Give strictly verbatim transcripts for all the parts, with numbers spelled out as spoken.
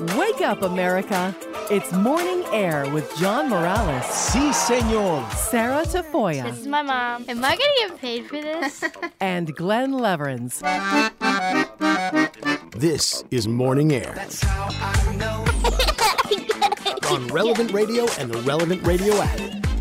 Wake up, America. It's Morning Air with John Morales. Si, senor. Sarah Tafoya. This is my mom. Am I going to get paid for this? And Glenn Leverins. This is Morning Air. That's how I know. On Relevant Radio and the Relevant Radio app.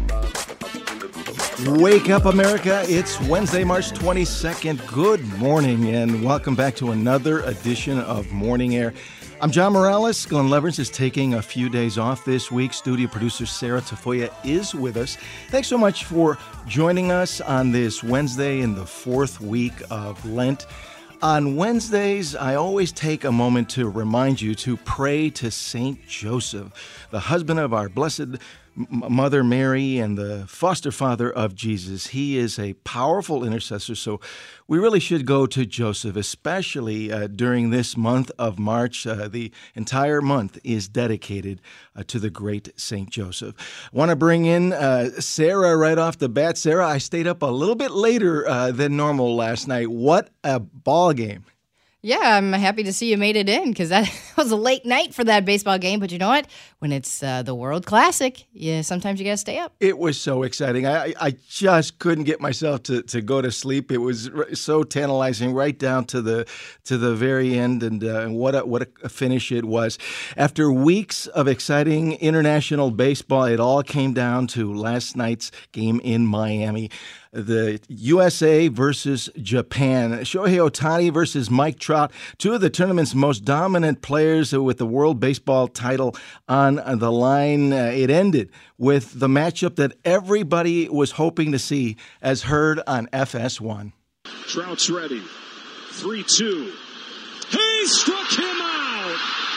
Wake up, America. It's Wednesday, March twenty-second. Good morning, and welcome back to another edition of Morning Air. I'm John Morales. Glenn Leverins is taking a few days off this week. Studio producer Sarah Tafoya is with us. Thanks so much for joining us on this Wednesday in the fourth week of Lent. On Wednesdays, I always take a moment to remind you to pray to Saint Joseph, the husband of our blessed Mother Mary and the foster father of Jesus. He is a powerful intercessor, so we really should go to Joseph, especially uh, during this month of March. Uh, the entire month is dedicated uh, to the great Saint Joseph. I want to bring in uh, Sarah right off the bat. Sarah, I stayed up a little bit later uh, than normal last night. What a ball game. Yeah, I'm happy to see you made it in because that was a late night for that baseball game. But you know what? When it's uh, the World Classic, yeah, sometimes you got to stay up. It was so exciting. I, I just couldn't get myself to, to go to sleep. It was so tantalizing right down to the to the very end, and uh, what a, what a finish it was. After weeks of exciting international baseball, it all came down to last night's game in Miami. The U S A versus Japan. Shohei Ohtani versus Mike Trout, two of the tournament's most dominant players with the World Baseball title on the line. Uh, it ended with the matchup that everybody was hoping to see, as heard on F S one. Trout's ready. three two. He struck him out!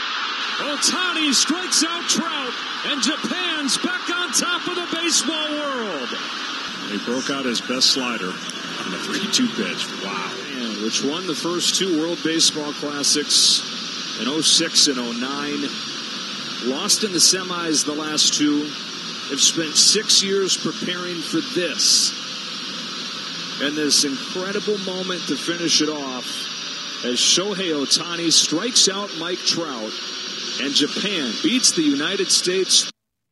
Ohtani strikes out Trout, and Japan's back on top of the baseball world. He broke out his best slider on the three two pitch. Wow. Man, which won the first two World Baseball Classics in oh six and oh nine. Lost in the semis the last two. They've spent six years preparing for this. And this incredible moment to finish it off as Shohei Ohtani strikes out Mike Trout, and Japan beats the United States.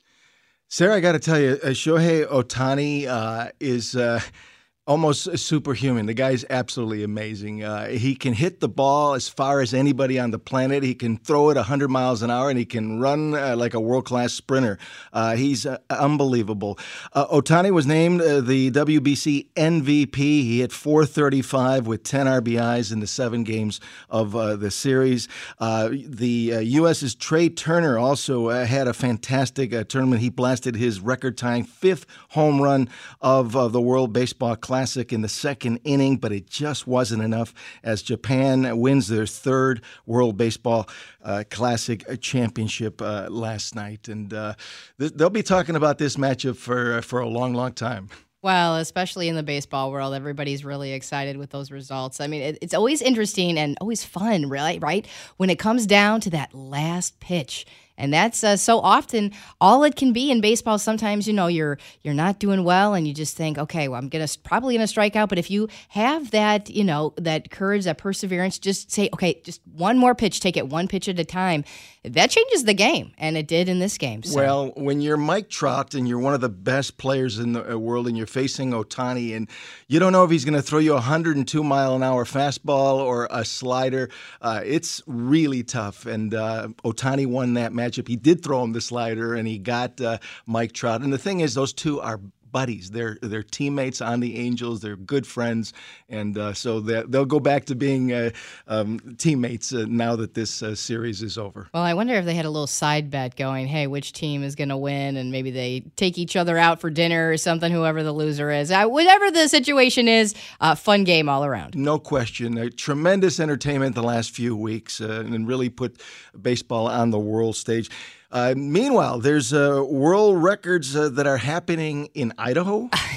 Sarah, I got to tell you, uh, Shohei Ohtani uh, is uh, almost superhuman. The guy's absolutely amazing. Uh, he can hit the ball as far as anybody on the planet. He can throw it one hundred miles an hour, and he can run uh, like a world-class sprinter. Uh, he's uh, unbelievable. Uh, Ohtani was named uh, the W B C M V P. He hit four thirty-five with ten R B Is in the seven games of uh, the series. Uh, the uh, U S's Trey Turner also uh, had a fantastic uh, tournament. He blasted his record-tying fifth home run of uh, the World Baseball Classic in the second inning, but it just wasn't enough as Japan wins their third World Baseball uh, Classic championship uh, last night. And uh, th- they'll be talking about this matchup for, uh, for a long, long time. Well, especially in the baseball world, everybody's really excited with those results. I mean, it, it's always interesting and always fun, really, right? When it comes down to that last pitch. And that's uh, so often all it can be in baseball. Sometimes, you know, you're you're not doing well and you just think, okay, well, I'm gonna probably going to strike out. But if you have that, you know, that courage, that perseverance, just say, okay, just one more pitch, take it one pitch at a time. That changes the game. And it did in this game. So. Well, when you're Mike Trout and you're one of the best players in the world and you're facing Ohtani and you don't know if he's going to throw you a one hundred two mile an hour fastball or a slider, uh, it's really tough. And uh, Ohtani won that match. He did throw him the slider, and he got uh, Mike Trout. And the thing is, those two are buddies. They're they're teammates on the Angels. They're good friends, and uh, so they'll go back to being uh, um, teammates uh, now that this uh, series is over. Well, I wonder if they had a little side bet going, hey, which team is going to win, and maybe they take each other out for dinner or something, whoever the loser is. Uh, whatever the situation is, uh, fun game all around. No question. Uh, tremendous entertainment the last few weeks uh, and really put baseball on the world stage. Uh, meanwhile, there's uh, world records uh, that are happening in Idaho.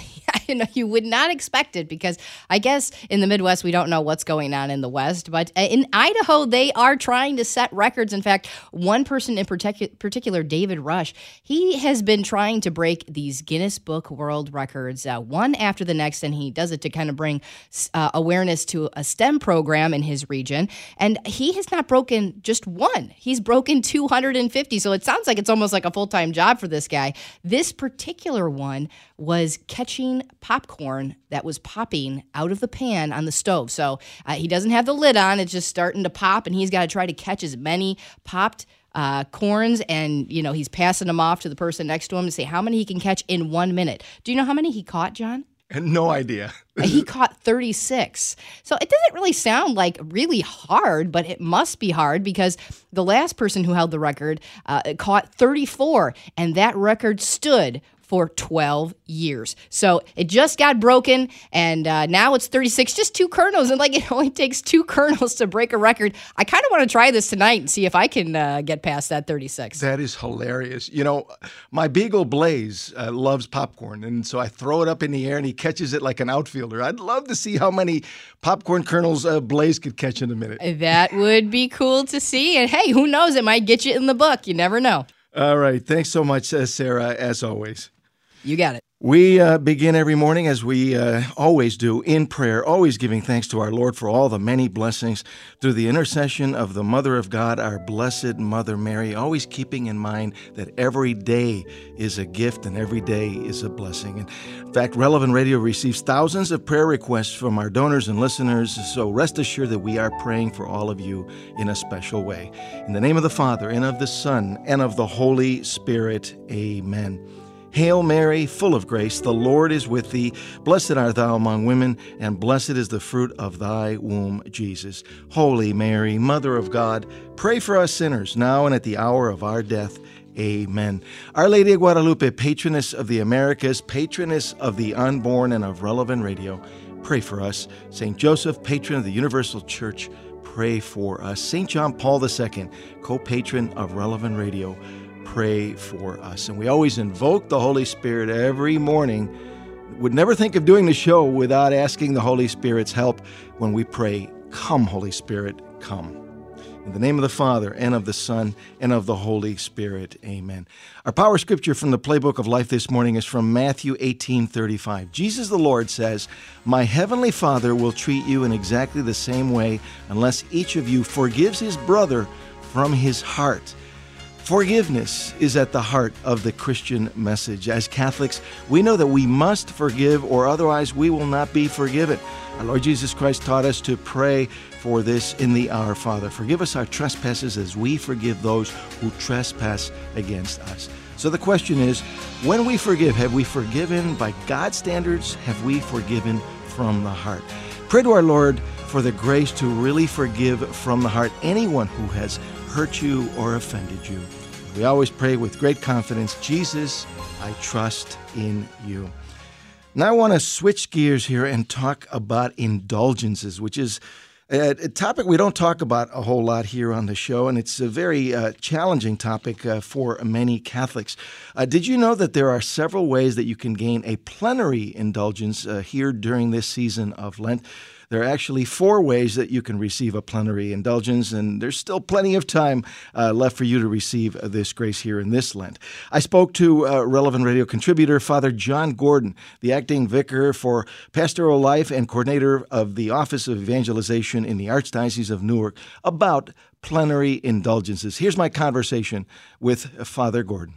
you know, you would not expect it because I guess in the Midwest, we don't know what's going on in the West. But in Idaho, they are trying to set records. In fact, one person in particu- particular, David Rush, he has been trying to break these Guinness Book World Records uh, one after the next, and he does it to kind of bring uh, awareness to a STEM program in his region. And he has not broken just one. He's broken two hundred fifty. So it sounds like it's almost like a full-time job for this guy. This particular one was catching popcorn that was popping out of the pan on the stove. So uh, he doesn't have the lid on. It's just starting to pop, and he's got to try to catch as many popped uh, corns, and, you know, he's passing them off to the person next to him to say how many he can catch in one minute. Do you know how many he caught, John? No idea. He caught thirty-six. So it doesn't really sound like really hard, but it must be hard because the last person who held the record uh, caught thirty-four, and that record stood for twelve years. So it just got broken, and uh, now it's thirty-six, just two kernels. And like it only takes two kernels to break a record. I kind of want to try this tonight and see if I can uh, get past that thirty-six. That is hilarious. You know, my beagle Blaze uh, loves popcorn, and so I throw it up in the air, and he catches it like an outfielder. I'd love to see how many popcorn kernels uh, Blaze could catch in a minute. That would be cool to see. And hey, who knows? It might get you in the book. You never know. All right. Thanks so much, uh, Sarah, as always. You got it. We uh, begin every morning, as we uh, always do, in prayer, always giving thanks to our Lord for all the many blessings through the intercession of the Mother of God, our Blessed Mother Mary, always keeping in mind that every day is a gift and every day is a blessing. And in fact, Relevant Radio receives thousands of prayer requests from our donors and listeners, so rest assured that we are praying for all of you in a special way. In the name of the Father, and of the Son, and of the Holy Spirit, amen. Hail Mary, full of grace, the Lord is with thee. Blessed art thou among women, and blessed is the fruit of thy womb, Jesus. Holy Mary, Mother of God, pray for us sinners, now and at the hour of our death. Amen. Our Lady of Guadalupe, patroness of the Americas, patroness of the unborn and of Relevant Radio, pray for us. Saint Joseph, patron of the Universal Church, pray for us. Saint John Paul the Second, co-patron of Relevant Radio, pray for us. And we always invoke the Holy Spirit every morning. Would never think of doing the show without asking the Holy Spirit's help when we pray, "Come, Holy Spirit, come." In the name of the Father, and of the Son, and of the Holy Spirit, amen. Our power scripture from the Playbook of Life this morning is from Matthew eighteen thirty-five. Jesus the Lord says, "My heavenly Father will treat you in exactly the same way unless each of you forgives his brother from his heart." Forgiveness is at the heart of the Christian message. As Catholics, we know that we must forgive or otherwise we will not be forgiven. Our Lord Jesus Christ taught us to pray for this in the Our Father. Forgive us our trespasses as we forgive those who trespass against us. So the question is, when we forgive, have we forgiven by God's standards? Have we forgiven from the heart? Pray to our Lord for the grace to really forgive from the heart anyone who has hurt you or offended you. We always pray with great confidence, Jesus, I trust in you. Now I want to switch gears here and talk about indulgences, which is a, a topic we don't talk about a whole lot here on the show, and it's a very uh, challenging topic uh, for many Catholics. Uh, did you know that there are several ways that you can gain a plenary indulgence uh, here during this season of Lent? There are actually four ways that you can receive a plenary indulgence, and there's still plenty of time uh, left for you to receive uh, this grace here in this Lent. I spoke to uh, Relevant Radio contributor Father John Gordon, the acting vicar for Pastoral Life and coordinator of the Office of Evangelization in the Archdiocese of Newark, about plenary indulgences. Here's my conversation with Father Gordon.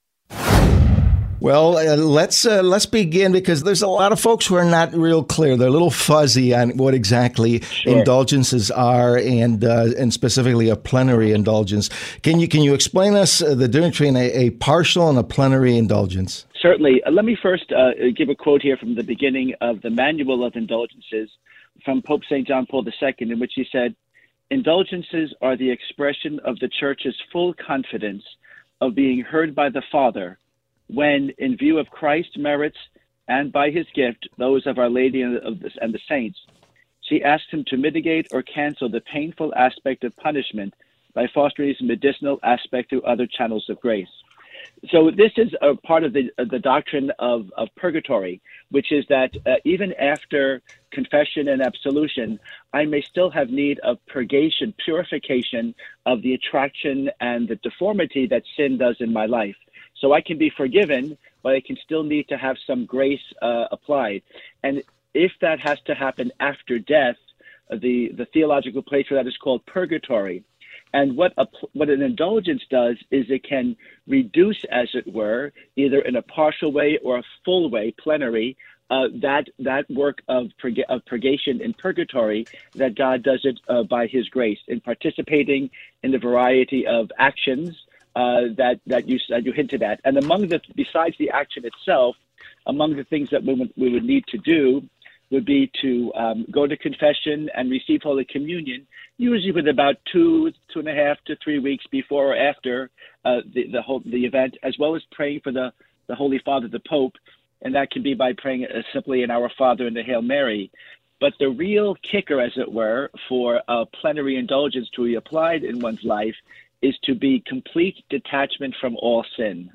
Well, uh, let's uh, let's begin, because there's a lot of folks who are not real clear. They're a little fuzzy on what exactly sure. indulgences are, and uh, and specifically a plenary indulgence. Can you can you explain us uh, the difference between a, a partial and a plenary indulgence? Certainly. Uh, let me first uh, give a quote here from the beginning of the Manual of Indulgences from Pope Saint John Paul the Second, in which he said, "Indulgences are the expression of the Church's full confidence of being heard by the Father, when, in view of Christ's merits and by his gift, those of Our Lady and, of the, and the saints, she asks him to mitigate or cancel the painful aspect of punishment by fostering its medicinal aspect through other channels of grace." so this is a part of the the doctrine of, of purgatory, which is that uh, even after confession and absolution, I may still have need of purgation, purification of the attraction and the deformity that sin does in my life. So I can be forgiven, but I can still need to have some grace uh, applied. And if that has to happen after death, the, the theological place for that is called purgatory. And what a, what an indulgence does is it can reduce, as it were, either in a partial way or a full way, plenary, uh, that that work of, purga- of purgation in purgatory, that God does it uh, by his grace, in participating in the variety of actions uh, that, that, you, that you hinted at. And among the, besides the action itself, among the things that we would, we would need to do would be to um, go to confession and receive Holy Communion, usually with about two, two and a half to three weeks before or after uh, the the, whole, the event, as well as praying for the, the Holy Father, the Pope, and that can be by praying uh, simply in Our Father and the Hail Mary. But the real kicker, as it were, for a plenary indulgence to be applied in one's life is to be complete detachment from all sin.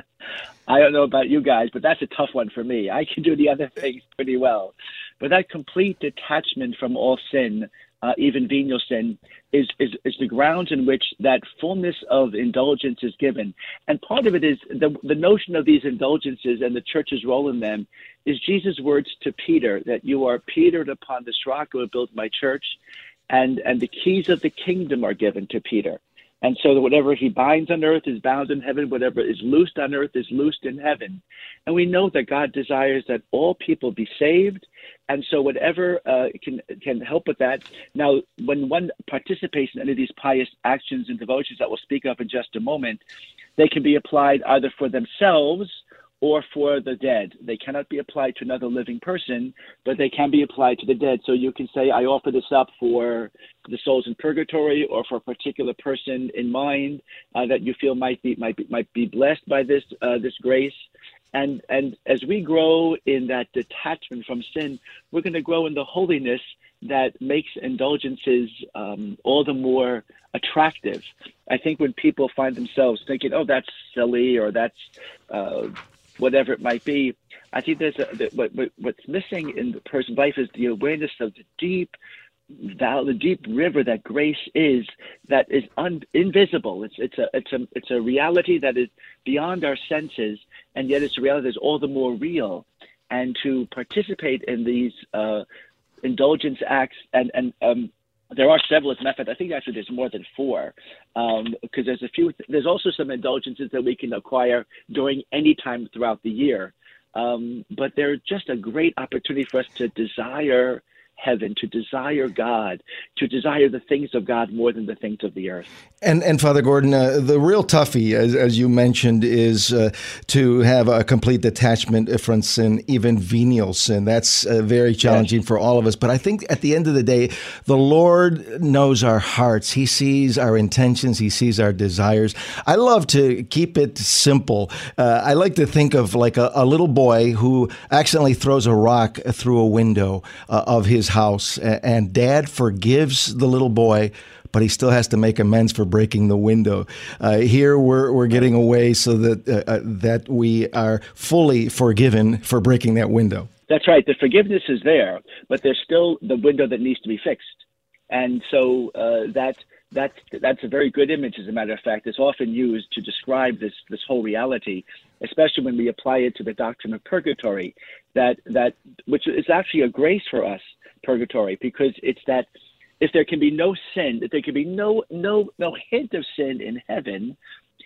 I don't know about you guys, but that's a tough one for me. I can do the other things pretty well. But that complete detachment from all sin, uh, even venial sin, is, is, is the grounds in which that fullness of indulgence is given. And part of it is the, the notion of these indulgences and the church's role in them is Jesus' words to Peter, that you are Petered upon this rock, I will build my church, and, and the keys of the kingdom are given to Peter. And so that whatever he binds on earth is bound in heaven, whatever is loosed on earth is loosed in heaven. And we know that God desires that all people be saved. And so whatever uh, can can help with that. Now, when one participates in any of these pious actions and devotions that we'll speak of in just a moment, they can be applied either for themselves or for the dead. They cannot be applied to another living person, but they can be applied to the dead. So you can say, I offer this up for the souls in purgatory, or for a particular person in mind uh, that you feel might be might be might be blessed by this uh, this grace. And and as we grow in that detachment from sin, we're going to grow in the holiness that makes indulgences um, all the more attractive. I think when people find themselves thinking, oh, that's silly, or that's uh, whatever it might be, I think there's a, that what, what, what's missing in the person's life is the awareness of the deep val, the deep river that grace is, that is un, invisible. It's it's a it's a it's a reality that is beyond our senses, and yet it's a reality that's all the more real. And to participate in these uh, indulgence acts, and and um, there are several. As a matter of fact, I think actually there's more than four, um, because there's a few. There's also some indulgences that we can acquire during any time throughout the year, um, but they're just a great opportunity for us to desire heaven, to desire God, to desire the things of God more than the things of the earth. And and Father Gordon, uh, the real toughie, as, as you mentioned, is uh, to have a complete detachment from sin, even venial sin. That's uh, very challenging yes. for all of us. But I think at the end of the day, the Lord knows our hearts. He sees our intentions. He sees our desires. I love to keep it simple. Uh, I like to think of like a, a little boy who accidentally throws a rock through a window uh, of his house, and Dad forgives the little boy, but he still has to make amends for breaking the window. Uh, here we're we're getting away so that uh, uh, that we are fully forgiven for breaking that window. That's right. The forgiveness is there, but there's still the window that needs to be fixed. And so uh, that that's that's a very good image. As a matter of fact, it's often used to describe this this whole reality, especially when we apply it to the doctrine of purgatory. That that which is actually a grace for us. Purgatory, because it's that if there can be no sin, if there can be no no no hint of sin in heaven,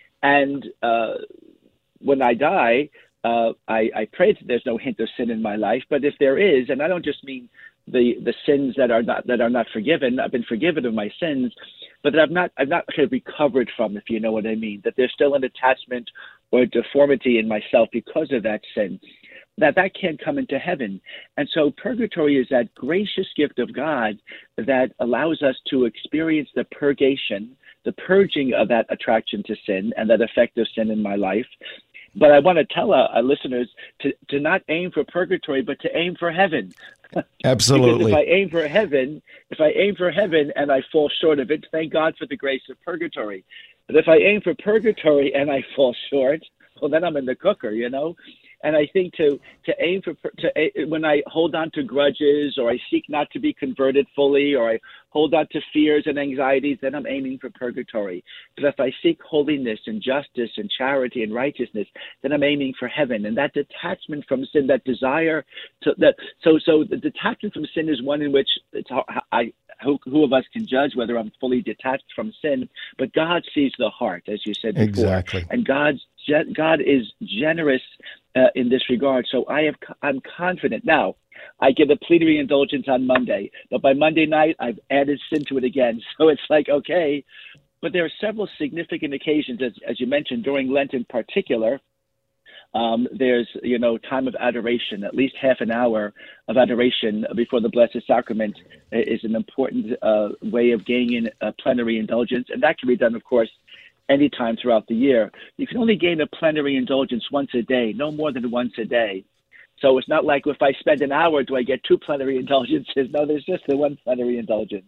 and uh, when I die, uh, I, I pray that there's no hint of sin in my life. But if there is, and I don't just mean the the sins that are not that are not forgiven, I've been forgiven of my sins, but that I've not I've not kind of recovered from, if you know what I mean. That there's still an attachment or a deformity in myself because of that sin, that that can't come into heaven. And so purgatory is that gracious gift of God that allows us to experience the purgation, the purging of that attraction to sin and that effect of sin in my life. But I want to tell our, our listeners to, to not aim for purgatory, but to aim for heaven. Absolutely. Because if I aim for heaven, if I aim for heaven and I fall short of it, thank God for the grace of purgatory. But if I aim for purgatory and I fall short, well, then I'm in the cooker, you know. And I think to to aim for to when I hold on to grudges, or I seek not to be converted fully, or I hold on to fears and anxieties, then I'm aiming for purgatory. But if I seek holiness and justice and charity and righteousness, then I'm aiming for heaven. And that detachment from sin, that desire to that. So so the detachment from sin is one in which it's I. Who, who of us can judge whether I'm fully detached from sin? But God sees the heart, as you said before. Exactly. And God's God is generous uh, in this regard. So I have, I'm confident. Now, I give a plenary indulgence on Monday, but by Monday night, I've added sin to it again. So it's like, okay. But there are several significant occasions, as, as you mentioned, during Lent in particular. Um, there's, you know, time of adoration. At least half an hour of adoration before the Blessed Sacrament is an important uh, way of gaining a plenary indulgence. And that can be done, of course, anytime throughout the year. You can only gain a plenary indulgence once a day, no more than once a day. So it's not like if I spend an hour, do I get two plenary indulgences? No, there's just the one plenary indulgence.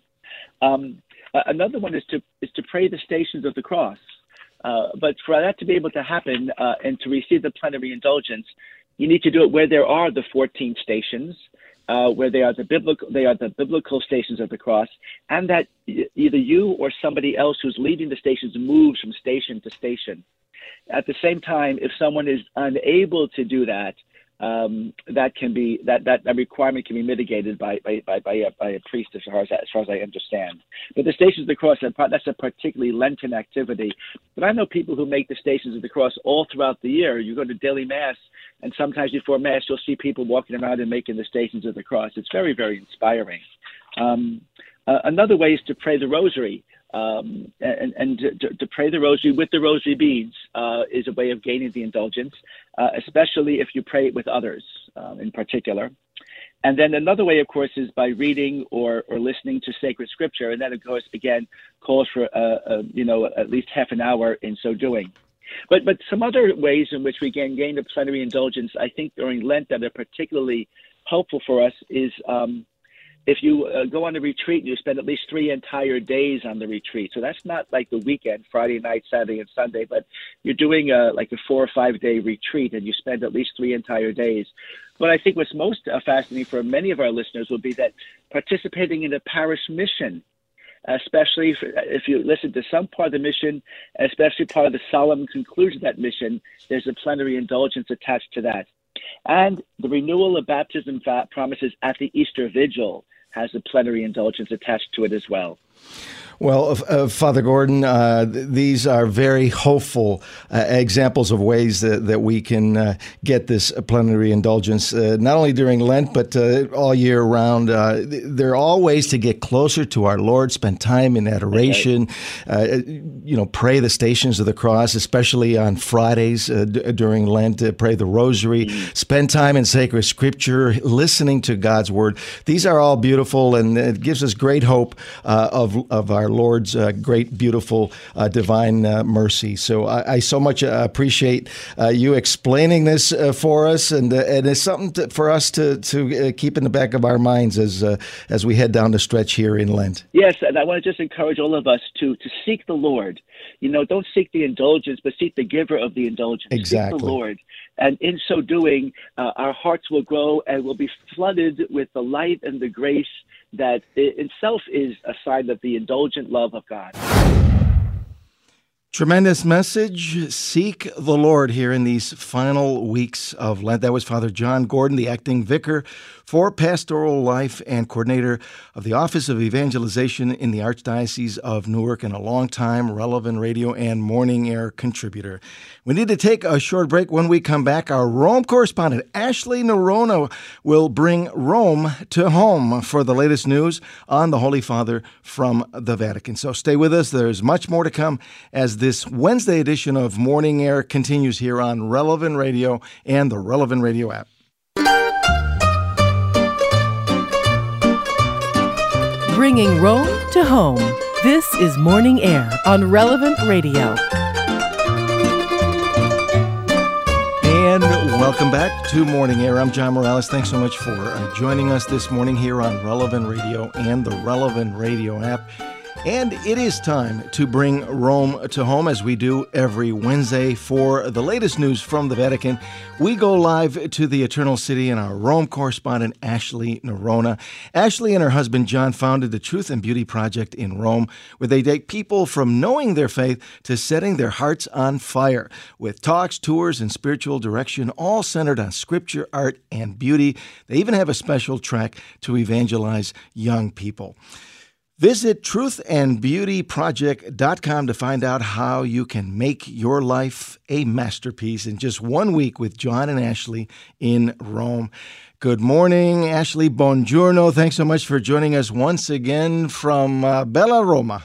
Um, uh, another one is to is to pray the Stations of the Cross. Uh, but for that to be able to happen uh, and to receive the plenary indulgence, you need to do it where there are the fourteen stations, uh, where they are the biblical they are the biblical Stations of the Cross, and that either you or somebody else who's leading the stations moves from station to station. At the same time, if someone is unable to do that, um, that can be that, that, that requirement can be mitigated by by by, by, a, by a priest, as far as as far as I understand. But the Stations of the Cross, that's a particularly Lenten activity. But I know people who make the Stations of the Cross all throughout the year. You go to daily Mass, and sometimes before Mass, you'll see people walking around and making the Stations of the Cross. It's very, very inspiring. Um, uh, another way is to pray the Rosary. Um, and and to, to pray the Rosary with the Rosary beads uh, is a way of gaining the indulgence, uh, especially if you pray it with others um, in particular. And then another way, of course, is by reading or, or listening to sacred scripture. And that, of course, again, calls for, uh, uh, you know, at least half an hour in so doing. But but some other ways in which we can gain the plenary indulgence, I think, during Lent that are particularly helpful for us is um, if you uh, go on a retreat and you spend at least three entire days on the retreat. So that's not like the weekend, Friday night, Saturday, and Sunday, but you're doing a, like a four or five day retreat and you spend at least three entire days. But I think what's most uh, fascinating for many of our listeners will be that participating in a parish mission, especially if, if you listen to some part of the mission, especially part of the solemn conclusion of that mission, there's a plenary indulgence attached to that. And the renewal of baptism promises at the Easter Vigil has a plenary indulgence attached to it as well. Well, uh, Father Gordon, uh, th- these are very hopeful uh, examples of ways that, that we can uh, get this plenary indulgence, uh, not only during Lent, but uh, all year round. Uh, they're all ways to get closer to our Lord, spend time in adoration, okay. uh, you know, pray the Stations of the Cross, especially on Fridays uh, d- during Lent, uh, pray the Rosary, mm-hmm. spend time in sacred scripture, listening to God's Word. These are all beautiful, and it gives us great hope uh, of, of our Lord's uh, great, beautiful, uh, divine uh, mercy. So I, I so much uh, appreciate uh, you explaining this uh, for us, and uh, and it's something to, for us to to uh, keep in the back of our minds as uh, as we head down the stretch here in Lent. Yes, and I want to just encourage all of us to to seek the Lord. You know, don't seek the indulgence, but seek the giver of the indulgence. Exactly. Seek the Lord. And in so doing, uh, our hearts will grow and will be flooded with the light and the grace that itself is a sign of the indulgent love of God. Tremendous message. Seek the Lord here in these final weeks of Lent. That was Father John Gordon, the acting vicar for pastoral life and coordinator of the Office of Evangelization in the Archdiocese of Newark, and a longtime Relevant Radio and Morning Air contributor. We need to take a short break. When we come back, our Rome correspondent, Ashley Nerona, will bring Rome to home for the latest news on the Holy Father from the Vatican. So stay with us. There's much more to come as this Wednesday edition of Morning Air continues here on Relevant Radio and the Relevant Radio app. Bringing Rome to home. This is Morning Air on Relevant Radio. And welcome back to Morning Air. I'm John Morales. Thanks so much for uh, joining us this morning here on Relevant Radio and the Relevant Radio app. And it is time to bring Rome to home, as we do every Wednesday. For the latest news from the Vatican, we go live to the Eternal City, and our Rome correspondent, Ashley Nerona. Ashley and her husband, John, founded the Truth and Beauty Project in Rome, where they take people from knowing their faith to setting their hearts on fire, with talks, tours, and spiritual direction, all centered on scripture, art, and beauty. They even have a special track to evangelize young people. Visit truth and beauty project dot com to find out how you can make your life a masterpiece in just one week with John and Ashley in Rome. Good morning, Ashley. Buongiorno. Thanks so much for joining us once again from uh, Bella Roma.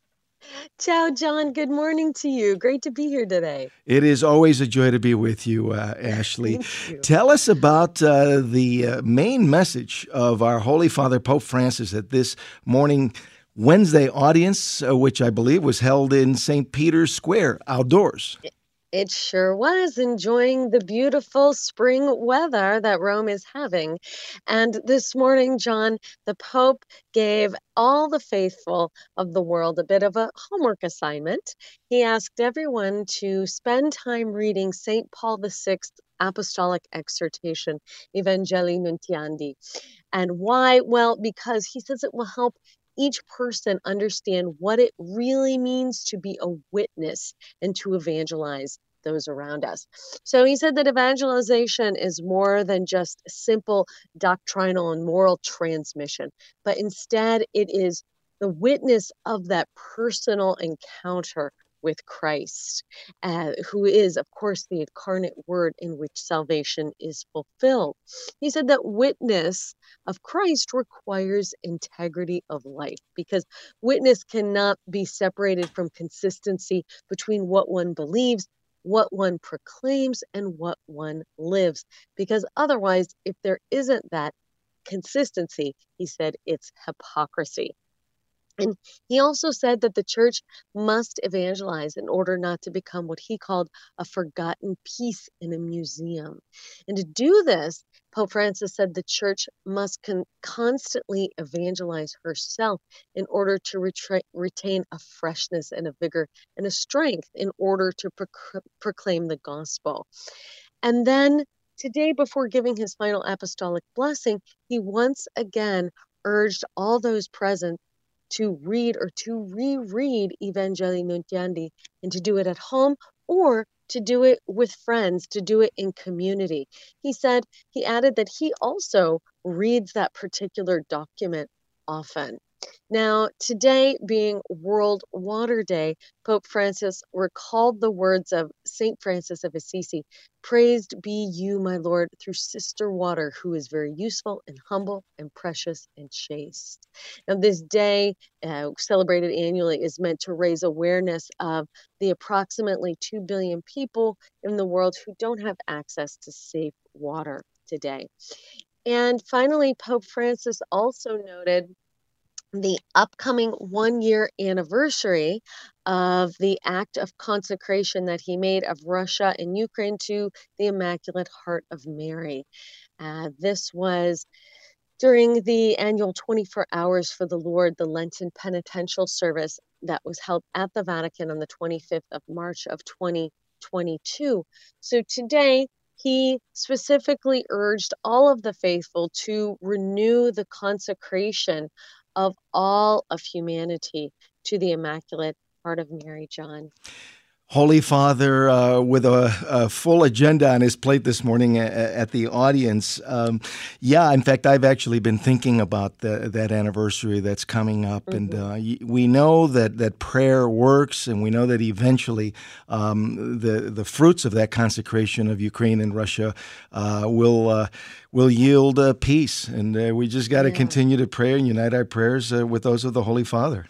Ciao, John. Good morning to you. Great to be here today. It is always a joy to be with you, uh, Ashley. Tell us about uh, the uh, main message of our Holy Father, Pope Francis, at this morning Wednesday audience, uh, which I believe was held in Saint Peter's Square outdoors. It sure was, enjoying the beautiful spring weather that Rome is having. And this morning, John, the Pope gave all the faithful of the world a bit of a homework assignment. He asked everyone to spend time reading Saint Paul the Sixth Apostolic Exhortation, Evangelii Nuntiandi. And why? Well, because he says it will help each person understand what it really means to be a witness and to evangelize those around us. So he said that evangelization is more than just simple doctrinal and moral transmission, but instead it is the witness of that personal encounter with Christ, uh, who is, of course, the incarnate word in which salvation is fulfilled. He said that witness of Christ requires integrity of life, because witness cannot be separated from consistency between what one believes, what one proclaims, and what one lives. Because otherwise, if there isn't that consistency, he said, it's hypocrisy. And he also said that the church must evangelize in order not to become what he called a forgotten piece in a museum. And to do this, Pope Francis said the church must con- constantly evangelize herself in order to retra- retain a freshness and a vigor and a strength in order to pro- proclaim the gospel. And then today, before giving his final apostolic blessing, he once again urged all those present to read or to reread Evangelii Nuntiandi, and to do it at home or to do it with friends, to do it in community. He said, he added that he also reads that particular document often. Now, today being World Water Day, Pope Francis recalled the words of Saint Francis of Assisi, "Praised be you, my Lord, through Sister Water, who is very useful and humble and precious and chaste." Now, this day, uh, celebrated annually, is meant to raise awareness of the approximately two billion people in the world who don't have access to safe water today. And finally, Pope Francis also noted the upcoming one-year anniversary of the act of consecration that he made of Russia and Ukraine to the Immaculate Heart of Mary. Uh, this was during the annual twenty-four Hours for the Lord, the Lenten penitential service that was held at the Vatican on the twenty-fifth of March of twenty twenty-two. So today, he specifically urged all of the faithful to renew the consecration of all of humanity to the Immaculate Heart of Mary, John. Holy Father, uh, with a, a full agenda on his plate this morning at, at the audience. Um, yeah, in fact, I've actually been thinking about the, that anniversary that's coming up. Mm-hmm. And uh, we know that, that prayer works, and we know that eventually um, the, the fruits of that consecration of Ukraine and Russia uh, will uh, will yield uh, peace. And uh, we just got to yeah. continue to pray and unite our prayers uh, with those of the Holy Father.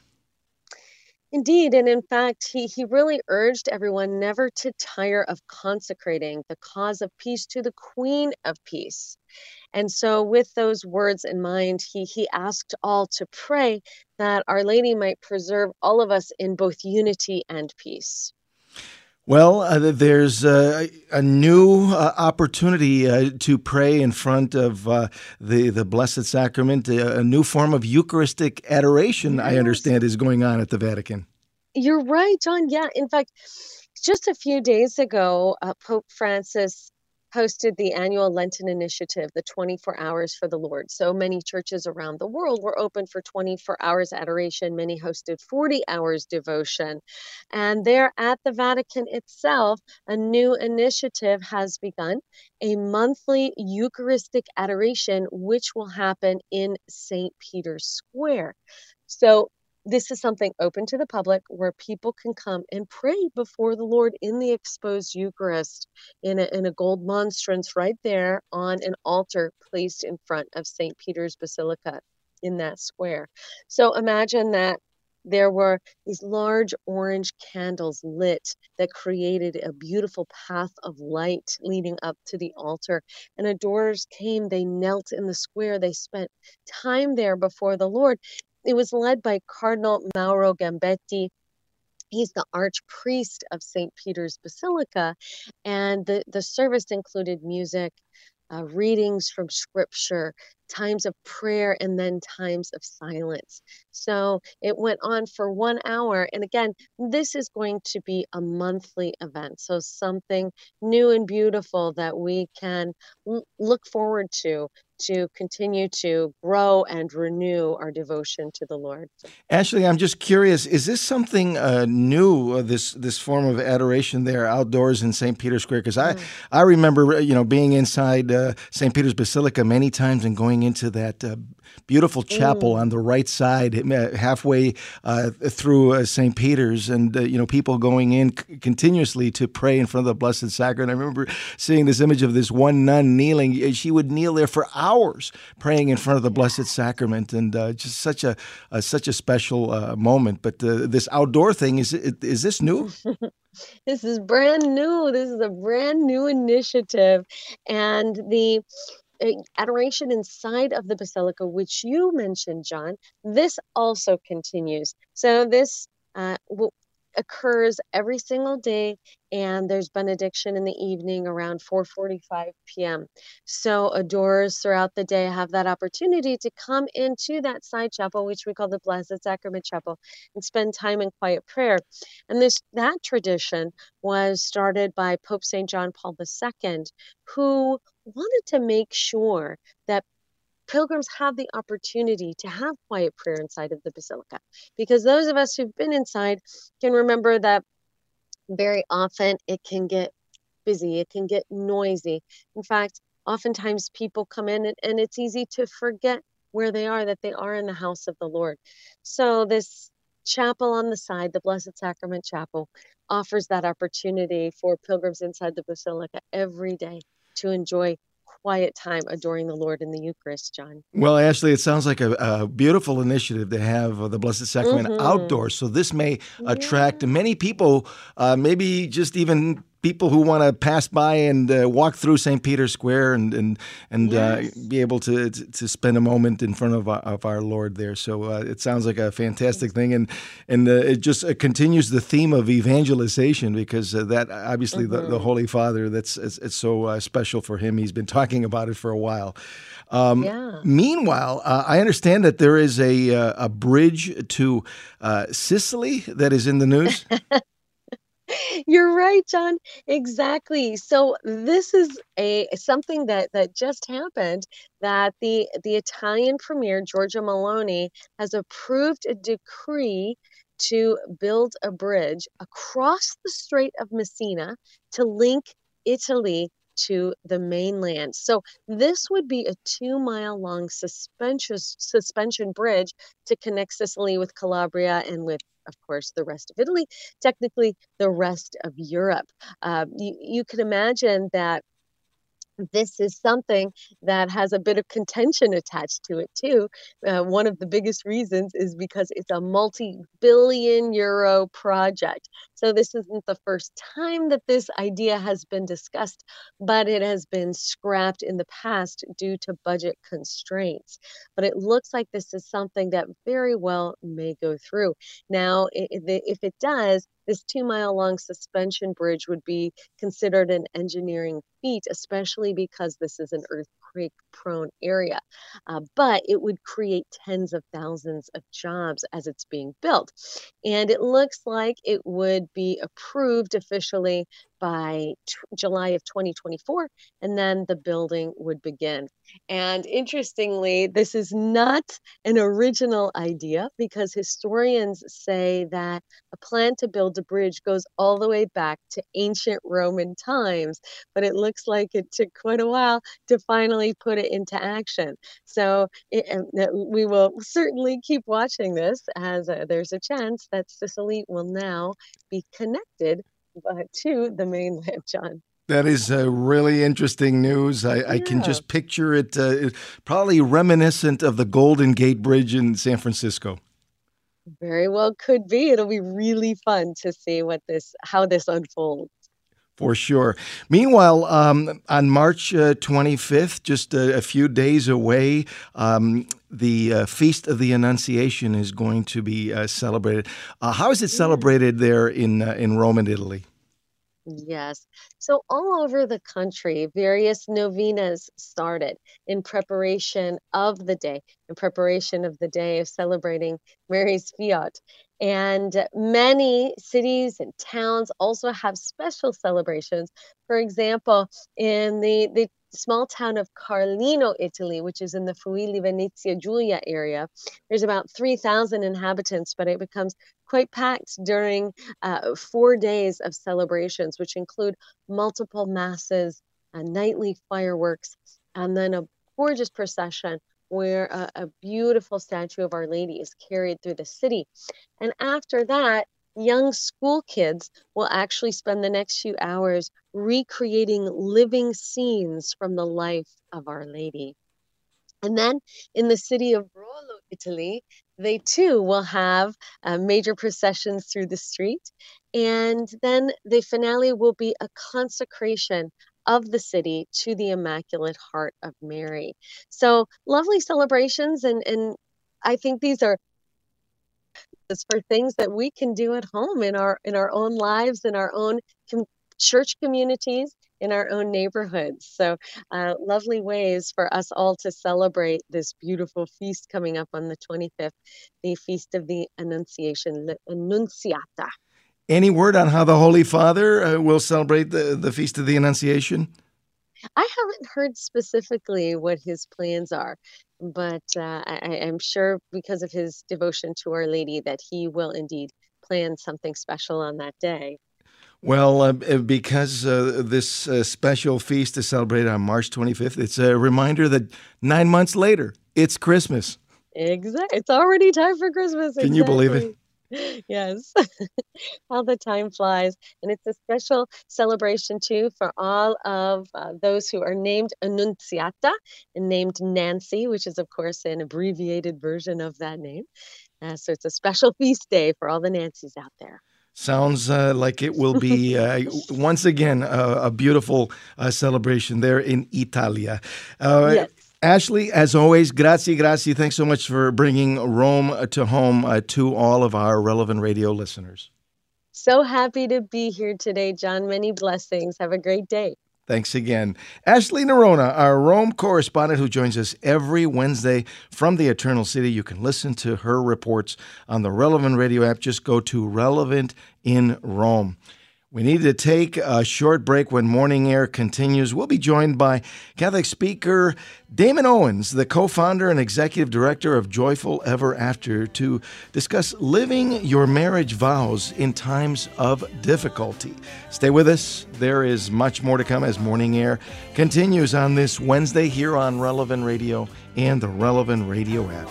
Indeed, and in fact, he, he really urged everyone never to tire of consecrating the cause of peace to the Queen of Peace. And so with those words in mind, he, he asked all to pray that Our Lady might preserve all of us in both unity and peace. Well, uh, there's uh, a new uh, opportunity uh, to pray in front of uh, the the Blessed Sacrament. Uh, a new form of Eucharistic adoration, I Yes. understand, is going on at the Vatican. You're right, John. Yeah, in fact, just a few days ago, uh, Pope Francis hosted the annual Lenten initiative, the twenty-four hours for the Lord. So many churches around the world were open for twenty-four hours adoration. Many hosted forty hours devotion. And there at the Vatican itself, a new initiative has begun, a monthly Eucharistic adoration, which will happen in Saint Peter's Square. So this is something open to the public where people can come and pray before the Lord in the exposed Eucharist in a, in a gold monstrance right there on an altar placed in front of Saint Peter's Basilica in that square. So imagine that there were these large orange candles lit that created a beautiful path of light leading up to the altar. And adorers came, they knelt in the square, they spent time there before the Lord. It was led by Cardinal Mauro Gambetti. He's the archpriest of Saint Peter's Basilica, and the, the service included music, uh, readings from scripture, times of prayer, and then times of silence. So it went on for one hour. And again, this is going to be a monthly event. So something new and beautiful that we can l- look forward to to continue to grow and renew our devotion to the Lord. Ashley, I'm just curious, is this something uh, new, uh, this this form of adoration there outdoors in Saint Peter's Square? Because I, Mm. I remember, uh, you know, being inside uh, Saint Peter's Basilica many times and going into that uh, beautiful chapel Mm. on the right side, uh, halfway uh, through uh, Saint Peter's, and, uh, you know, people going in c- continuously to pray in front of the Blessed Sacrament. I remember seeing this image of this one nun kneeling. She would kneel there for hours praying in front of the Blessed Sacrament, and uh, just such a, a such a special uh, moment. But uh, this outdoor thing, is it, is this new? This is brand new. This is a brand new initiative. And the uh, adoration inside of the basilica, which you mentioned, John, this also continues. So this uh, will, occurs every single day, and there's benediction in the evening around four forty-five p.m. So adorers throughout the day have that opportunity to come into that side chapel, which we call the Blessed Sacrament Chapel, and spend time in quiet prayer. And this that tradition was started by Pope Saint John Paul the Second, who wanted to make sure that pilgrims have the opportunity to have quiet prayer inside of the basilica. Because those of us who've been inside can remember that very often it can get busy, it can get noisy. In fact, oftentimes people come in and, and it's easy to forget where they are, that they are in the house of the Lord. So this chapel on the side, the Blessed Sacrament Chapel, offers that opportunity for pilgrims inside the basilica every day to enjoy quiet time adoring the Lord in the Eucharist, John. Well, Ashley, it sounds like a, a beautiful initiative to have uh, the Blessed Sacrament Mm-hmm. outdoors. So this may attract Yeah. many people, uh, maybe just even people who want to pass by and uh, walk through Saint Peter's Square and and and uh, Yes. be able to, to to spend a moment in front of our, of our Lord there. So uh, it sounds like a fantastic thing, and and uh, it just uh, continues the theme of evangelization, because uh, that obviously the, the Mm-hmm. Holy Father, that's it's, it's so uh, special for him. He's been talking about it for a while. Um, Yeah. Meanwhile, uh, I understand that there is a uh, a bridge to uh, Sicily that is in the news. You're right, John. Exactly. So this is a something that that just happened, that the the Italian premier Giorgia Meloni has approved a decree to build a bridge across the Strait of Messina to link Italy to the mainland. So this would be a two mile long suspension suspension bridge to connect Sicily with Calabria and with, of course, the rest of Italy, technically the rest of Europe. Uh, you, you can imagine that this is something that has a bit of contention attached to it too. Uh, one of the biggest reasons is because it's a multi-billion euro project. So this isn't the first time that this idea has been discussed, but it has been scrapped in the past due to budget constraints. But it looks like this is something that very well may go through. Now, if it does, this two-mile-long suspension bridge would be considered an engineering feat, especially because this is an earthquake-prone area. Uh, but it would create tens of thousands of jobs as it's being built. And it looks like it would be approved officially by t- July of twenty twenty-four, and then the building would begin. And interestingly, this is not an original idea because historians say that a plan to build a bridge goes all the way back to ancient Roman times, but it looks like it took quite a while to finally put it into action. So it, uh, we will certainly keep watching this as uh, there's a chance that Sicily will now be connected uh, to the mainland, John. That is uh, really interesting news. I, Yeah. I can just picture it, uh, probably reminiscent of the Golden Gate Bridge in San Francisco. Very well could be. It'll be really fun to see what this, how this unfolds. For sure. Meanwhile, um, on March uh, twenty-fifth, just a, a few days away, um, the uh, Feast of the Annunciation is going to be uh, celebrated. Uh, how is it celebrated there in uh, in Rome and Italy? Yes. So all over the country, various novenas started in preparation of the day, in preparation of the day of celebrating Mary's Fiat. And many cities and towns also have special celebrations. For example, in the, the small town of Carlino, Italy, which is in the Friuli Venezia Giulia area, there's about three thousand inhabitants, but it becomes quite packed during uh, four days of celebrations, which include multiple masses, uh, nightly fireworks, and then a gorgeous procession where a, a beautiful statue of Our Lady is carried through the city. And after that, young school kids will actually spend the next few hours recreating living scenes from the life of Our Lady. And then in the city of Rollo, Italy, they too will have uh, major processions through the street. And then the finale will be a consecration of the city to the Immaculate Heart of Mary. So lovely celebrations. And, and I think these are for things that we can do at home in our in our own lives, in our own com- church communities, in our own neighborhoods. So uh, lovely ways for us all to celebrate this beautiful feast coming up on the twenty-fifth, the Feast of the Annunciation, the Annunziata. Any word on how the Holy Father uh, will celebrate the, the Feast of the Annunciation? I haven't heard specifically what his plans are, but uh, I, I'm sure because of his devotion to Our Lady that he will indeed plan something special on that day. Well, uh, because uh, this uh, special feast is celebrated on March twenty-fifth, it's a reminder that nine months later, it's Christmas. Exactly. It's already time for Christmas. Can you believe it? Yes. How the time flies. And it's a special celebration, too, for all of uh, those who are named Annunziata and named Nancy, which is, of course, an abbreviated version of that name. Uh, so it's a special feast day for all the Nancys out there. Sounds uh, like it will be, uh, once again, uh, a beautiful uh, celebration there in Italia. Uh, Yes. Ashley, as always, grazie, grazie. Thanks so much for bringing Rome to home uh, to all of our Relevant Radio listeners. So happy to be here today, John. Many blessings. Have a great day. Thanks again. Ashley Nerona, our Rome correspondent who joins us every Wednesday from the Eternal City. You can listen to her reports on the Relevant Radio app. Just go to Relevant in Rome. We need to take a short break. When Morning Air continues, we'll be joined by Catholic speaker Damon Owens, the co-founder and executive director of Joyful Ever After, to discuss living your marriage vows in times of difficulty. Stay with us. There is much more to come as Morning Air continues on this Wednesday here on Relevant Radio and the Relevant Radio app.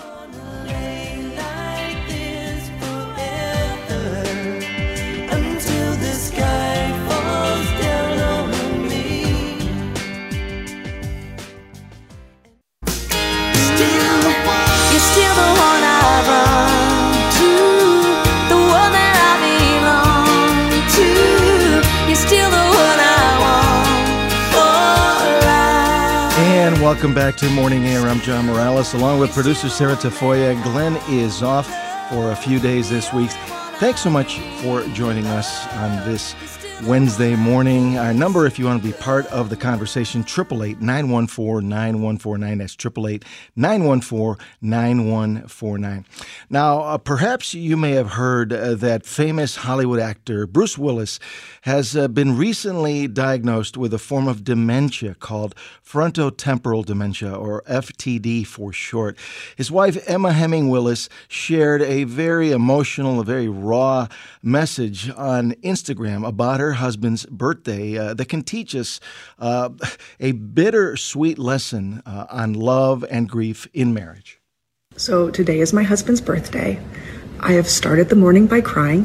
Welcome back to Morning Air. I'm John Morales, along with producer Sarah Tafoya. Glenn is off for a few days this week. Thanks so much for joining us on this Wednesday morning. Our number, if you want to be part of the conversation, eight eight eight, nine one four, nine one four nine. That's eight eight eight, nine one four, nine one four nine. Now, uh, perhaps you may have heard uh, that famous Hollywood actor Bruce Willis has uh, been recently diagnosed with a form of dementia called frontotemporal dementia, or F T D for short. His wife, Emma Hemming Willis, shared a very emotional, a very raw message on Instagram about her husband's birthday uh, that can teach us uh, a bittersweet lesson uh, on love and grief in marriage. So today is my husband's birthday. I have started the morning by crying.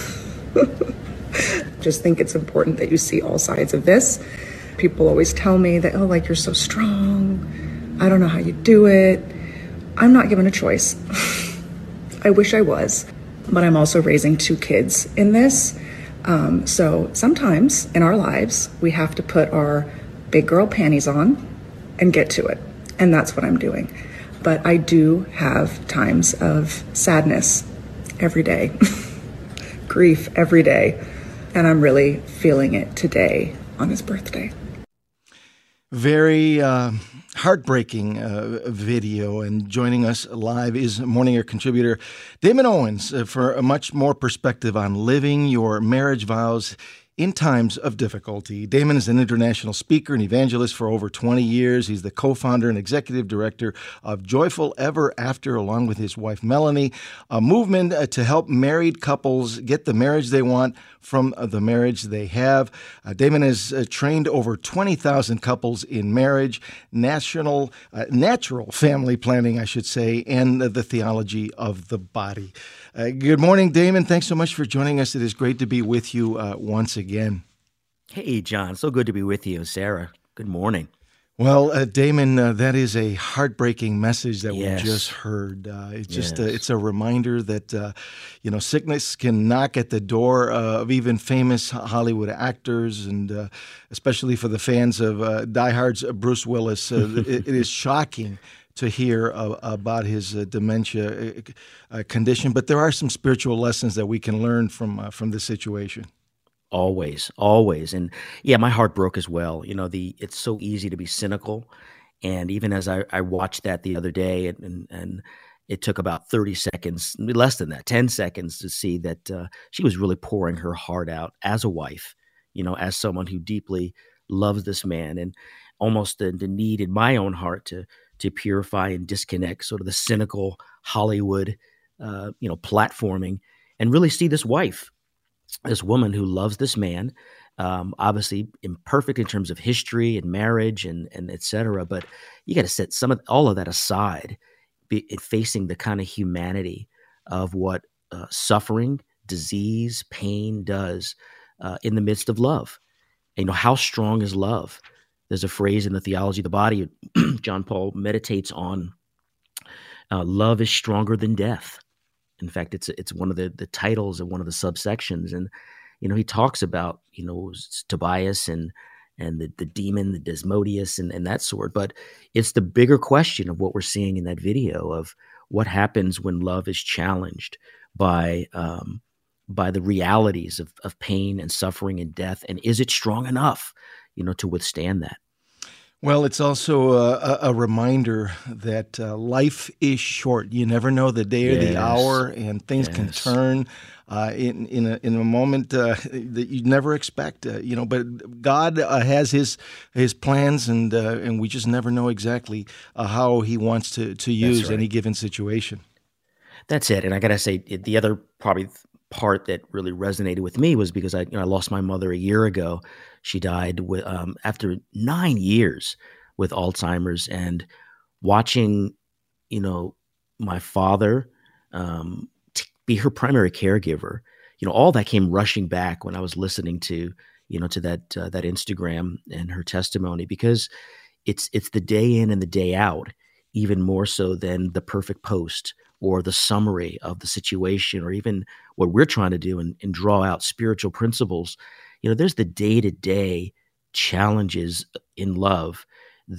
Just think it's important that you see all sides of this. People always tell me that, oh, like, you're so strong. I don't know how you do it. I'm not given a choice. I wish I was, but I'm also raising two kids in this. Um, so sometimes in our lives, we have to put our big girl panties on and get to it. And that's what I'm doing. But I do have times of sadness every day, grief every day. And I'm really feeling it today on his birthday. Very uh, heartbreaking uh, video, and joining us live is Morning Air contributor Damon Owens uh, for a much more perspective on living your marriage vows in times of difficulty. Damon is an international speaker and evangelist for over twenty years. He's the co-founder and executive director of Joyful Ever After, along with his wife Melanie, a movement uh, to help married couples get the marriage they want from uh, the marriage they have. Uh, Damon has uh, trained over twenty thousand couples in marriage, national, uh, natural family planning, I should say, and uh, the theology of the body. Uh, good morning, Damon. Thanks so much for joining us. It is great to be with you uh, once again. Hey, John. So good to be with you, Sarah. Good morning. Well, uh, Damon, uh, that is a heartbreaking message that Yes. we just heard. Uh, it's just Yes. a, it's a reminder that uh, you know sickness can knock at the door uh, of even famous Hollywood actors, and uh, especially for the fans of uh, diehards uh, Bruce Willis, uh, it, it is shocking to hear uh, about his uh, dementia uh, uh, condition. But there are some spiritual lessons that we can learn from uh, from this situation. Always, always. And yeah, my heart broke as well. You know, the it's so easy to be cynical. And even as I, I watched that the other day, and, and, and it took about thirty seconds, less than that, ten seconds to see that uh, she was really pouring her heart out as a wife, you know, as someone who deeply loves this man, and almost the, the need in my own heart to to purify and disconnect sort of the cynical Hollywood, uh, you know, platforming, and really see this wife, this woman who loves this man, um, obviously imperfect in terms of history and marriage and and et cetera. But you got to set some of all of that aside, be, facing the kind of humanity of what uh, suffering, disease, pain does uh, in the midst of love. And, you know, how strong is love? There's a phrase in the theology of the body, John Paul meditates on, uh, love is stronger than death. In fact, it's it's one of the, the titles of one of the subsections. And, you know, he talks about, you know, Tobias and and the, the demon, the Desmodius and, and that sort. But it's the bigger question of what we're seeing in that video of what happens when love is challenged by um, by the realities of, of pain and suffering and death. And is it strong enough, you know, to withstand that? Well, it's also a, a reminder that uh, life is short. You never know the day or the Yes. hour, and things can Yes. turn uh, in in a, in a moment uh, that you never expect. Uh, you know, but God uh, has His His plans, and uh, and we just never know exactly uh, how He wants to to use right. any given situation. That's it. And I got to say, it- the other probably part that really resonated with me was because I, you know, I lost my mother a year ago. She died with, um, after nine years with Alzheimer's, and watching, you know, my father um, t- be her primary caregiver. You know, all that came rushing back when I was listening to, you know, to that uh, that Instagram and her testimony, because it's it's the day in and the day out, even more so than the perfect post or the summary of the situation, or even what we're trying to do and, and draw out spiritual principles. You know, there's the day-to-day challenges in love that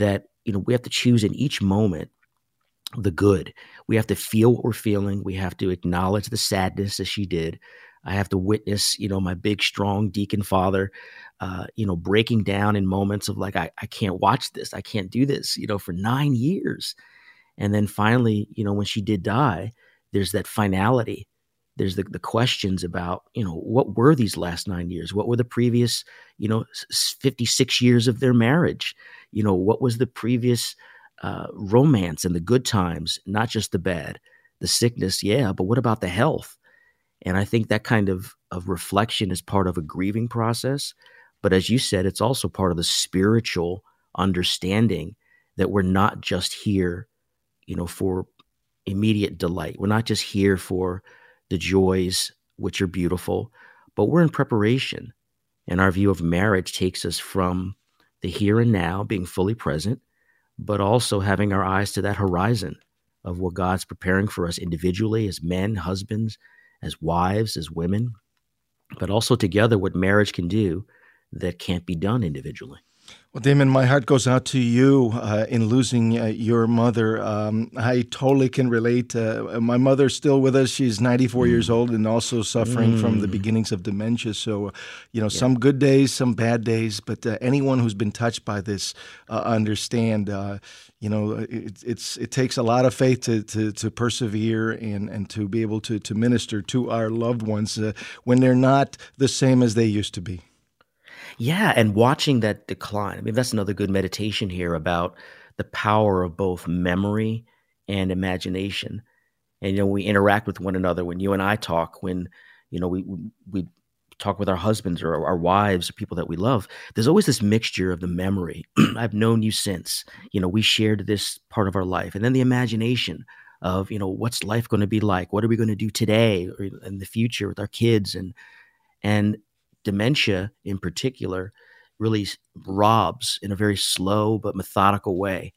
you know, we have to choose in each moment the good. We have to feel what we're feeling. We have to acknowledge the sadness as she did. I have to witness, you know, my big, strong deacon father, uh, you know, breaking down in moments of like, I, I can't watch this. I can't do this, you know, for nine years. And then finally, you know, when she did die, there's that finality. There's the, the questions about, you know, what were these last nine years? What were the previous, you know, fifty-six years of their marriage? You know, what was the previous uh, romance and the good times, not just the bad, the sickness, yeah, but what about the health? And I think that kind of, of reflection is part of a grieving process. But as you said, it's also part of the spiritual understanding that we're not just here, you know, for immediate delight. We're not just here for the joys, which are beautiful, but we're in preparation. And our view of marriage takes us from the here and now, being fully present, but also having our eyes to that horizon of what God's preparing for us individually as men, husbands, as wives, as women, but also together what marriage can do that can't be done individually. Well, Damon, my heart goes out to you uh, in losing uh, your mother. Um, I totally can relate. Uh, my mother's still with us. She's ninety-four mm. years old and also suffering mm. from the beginnings of dementia. So, uh, you know, yeah. some good days, some bad days. But uh, anyone who's been touched by this uh, understand, uh, you know, it, it's it takes a lot of faith to to, to persevere and, and to be able to, to minister to our loved ones uh, when they're not the same as they used to be. Yeah, and watching that decline. I mean, that's another good meditation here about the power of both memory and imagination. And, you know, we interact with one another. When you and I talk, when, you know, we we talk with our husbands or our wives or people that we love, there's always this mixture of the memory. I've known you since, you know, we shared this part of our life. And then the imagination of, you know, what's life going to be like? What are we going to do today or in the future with our kids? And, and, dementia in particular really robs in a very slow but methodical way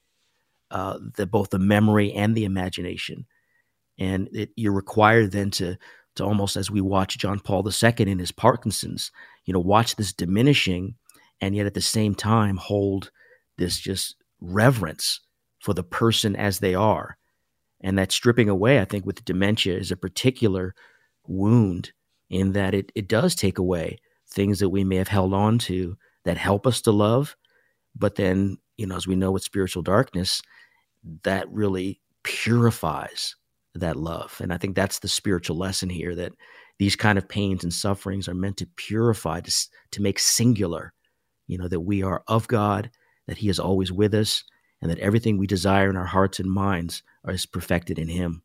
uh, the, both the memory and the imagination. And it, you're required then to, to almost, as we watch John Paul the Second in his Parkinson's, you know, watch this diminishing and yet at the same time hold this just reverence for the person as they are. And that stripping away, I think, with dementia is a particular wound in that it it does take away things that we may have held on to that help us to love. But then, you know, as we know with spiritual darkness, that really purifies that love. And I think that's the spiritual lesson here, that these kind of pains and sufferings are meant to purify, to, to make singular, you know, that we are of God, that he is always with us, and that everything we desire in our hearts and minds is perfected in him.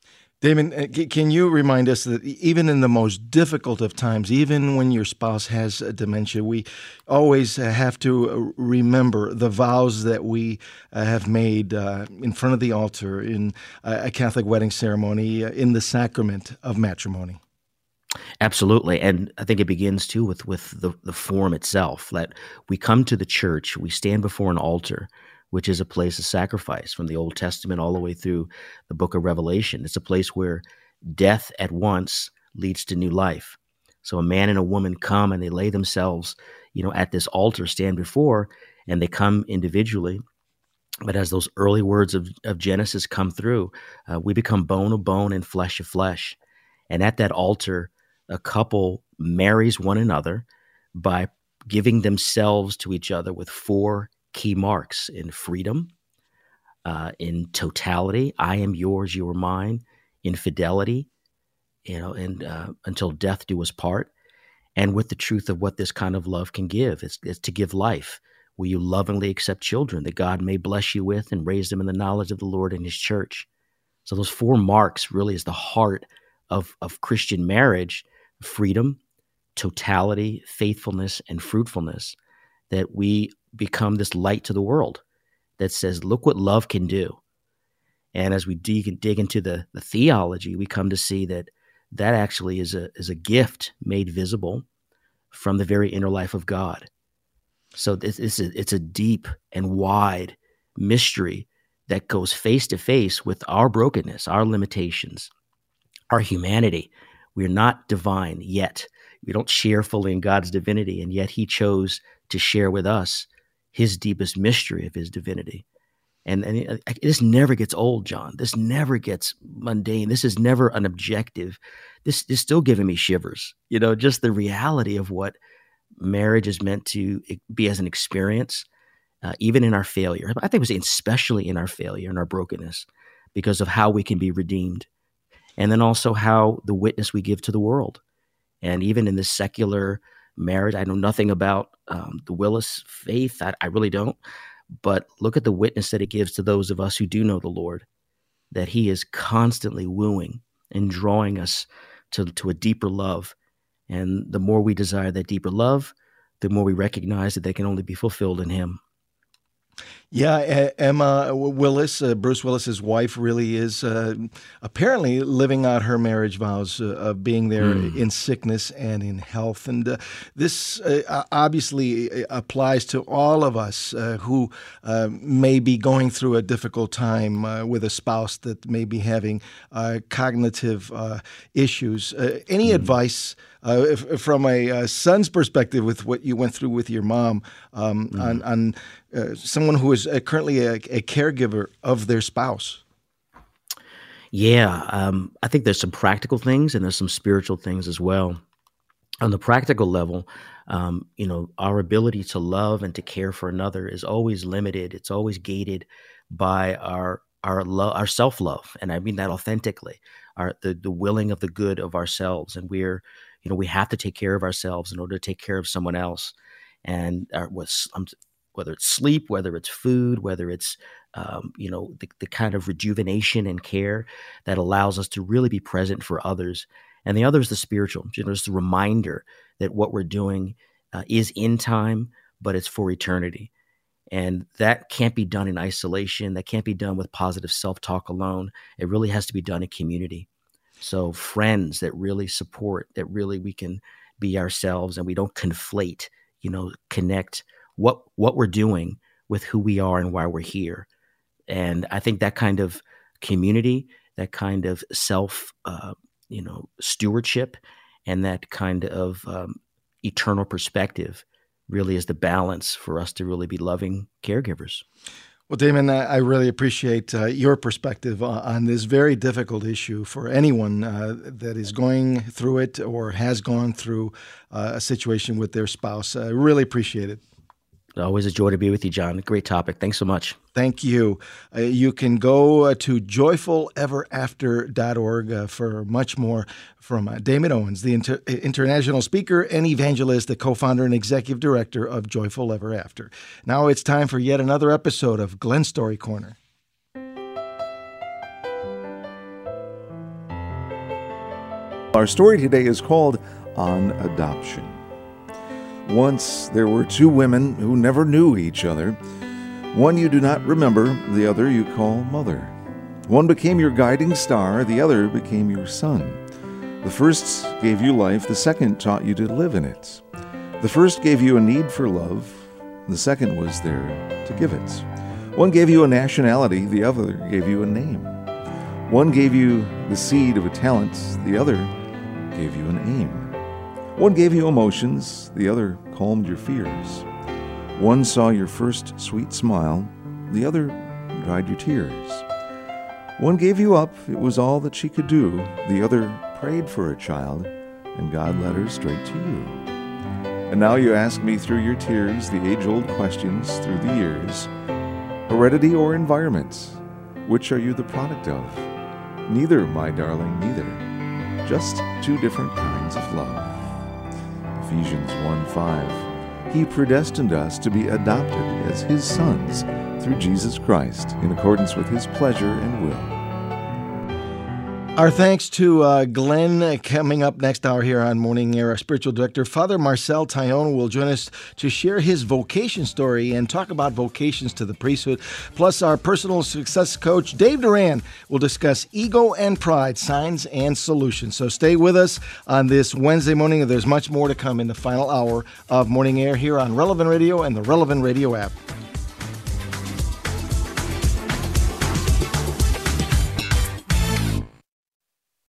Damon, can you remind us that even in the most difficult of times, even when your spouse has dementia, we always have to remember the vows that we have made uh, in front of the altar, in a Catholic wedding ceremony, in the sacrament of matrimony? Absolutely. And I think it begins, too, with, with the, the form itself, that we come to the church, we stand before an altar, which is a place of sacrifice from the Old Testament all the way through the book of Revelation. It's a place where death at once leads to new life. So a man and a woman come and they lay themselves, you know, at this altar, stand before, and they come individually. But as those early words of, of Genesis come through, uh, we become bone of bone and flesh of flesh. And at that altar, a couple marries one another by giving themselves to each other with four key marks: in freedom, uh, in totality, I am yours, you are mine, in fidelity, you know, and uh, until death do us part, and with the truth of what this kind of love can give. It's, it's to give life. Will you lovingly accept children that God may bless you with and raise them in the knowledge of the Lord and his church? So those four marks really is the heart of, of Christian marriage: freedom, totality, faithfulness, and fruitfulness, that we become this light to the world that says, look what love can do. And as we dig, dig into the, the theology, we come to see that that actually is a, is a gift made visible from the very inner life of God. So it's, it's, a, it's a deep and wide mystery that goes face to face with our brokenness, our limitations, our humanity. We are not divine yet. We don't share fully in God's divinity, and yet he chose to share with us his deepest mystery of his divinity. And, and it, it, this never gets old, John. This never gets mundane. This is never an objective. This is still giving me shivers, you know, just the reality of what marriage is meant to be as an experience, uh, even in our failure. I think it was especially in our failure and our brokenness, because of how we can be redeemed. And then also how the witness we give to the world. And even in this secular marriage, I know nothing about um, the Willis faith. I, I really don't. But look at the witness that it gives to those of us who do know the Lord, that he is constantly wooing and drawing us to, to a deeper love. And the more we desire that deeper love, the more we recognize that they can only be fulfilled in him. Yeah, Emma Willis, uh, Bruce Willis's wife, really is uh, apparently living out her marriage vows uh, of being there mm. in sickness and in health. And uh, this uh, obviously applies to all of us uh, who uh, may be going through a difficult time uh, with a spouse that may be having uh, cognitive uh, issues. Uh, any mm. advice uh, if, from a uh, son's perspective with what you went through with your mom um, mm. on, on uh, someone who is Uh, currently a, a caregiver of their spouse? Yeah, um, I think there's some practical things and there's some spiritual things as well. On the practical level, um, you know, our ability to love and to care for another is always limited. It's always gated by our our love, our self-love, and I mean that authentically. Our the the willing of the good of ourselves, and we're, you know, we have to take care of ourselves in order to take care of someone else, and our, what's um, whether it's sleep, whether it's food, whether it's, um, you know, the, the kind of rejuvenation and care that allows us to really be present for others. And the other is the spiritual, you know, just a reminder that what we're doing uh, is in time, but it's for eternity. And that can't be done in isolation. That can't be done with positive self-talk alone. It really has to be done in community. So friends that really support, that really we can be ourselves and we don't conflate, you know, connect what what we're doing with who we are and why we're here. And I think that kind of community, that kind of self, uh, you know, stewardship, and that kind of um, eternal perspective really is the balance for us to really be loving caregivers. Well, Damon, I really appreciate uh, your perspective on this very difficult issue for anyone uh, that is going through it or has gone through uh, a situation with their spouse. I really appreciate it. Always a joy to be with you, John. Great topic. Thanks so much. Thank you. Uh, you can go uh, to joyful ever after dot org uh, for much more from uh, Damon Owens, the inter- international speaker and evangelist, the co-founder and executive director of Joyful Ever After. Now it's time for yet another episode of Glenn's Story Corner. Our story today is called On Adoption. Once there were two women who never knew each other. One you do not remember, the other you call mother. One became your guiding star, the other became your sun. The first gave you life, the second taught you to live in it. The first gave you a need for love, the second was there to give it. One gave you a nationality, the other gave you a name. One gave you the seed of a talent, the other gave you an aim. One gave you emotions, the other calmed your fears. One saw your first sweet smile, the other dried your tears. One gave you up, it was all that she could do. The other prayed for a child, and God led her straight to you. And now you ask me through your tears the age-old questions through the years. Heredity or environment, which are you the product of? Neither, my darling, neither. Just two different kinds of love. Ephesians one five. He predestined us to be adopted as his sons through Jesus Christ in accordance with his pleasure and will. Our thanks to uh, Glenn. Coming up next hour here on Morning Air, our spiritual director, Father Marcel Taillon, will join us to share his vocation story and talk about vocations to the priesthood. Plus, our personal success coach, Dave Duran, will discuss ego and pride, signs and solutions. So stay with us on this Wednesday morning. There's much more to come in the final hour of Morning Air here on Relevant Radio and the Relevant Radio app.